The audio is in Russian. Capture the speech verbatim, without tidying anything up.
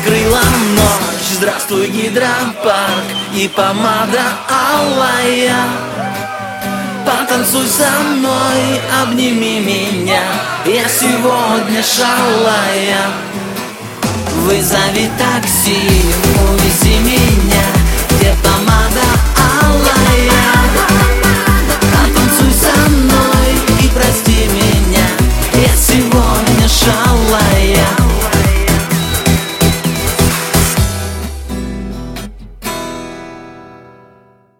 скрыла ночь. Здравствуй, гидропарк и помада алая. Потанцуй со мной, обними меня, я сегодня шалая. Вызови такси.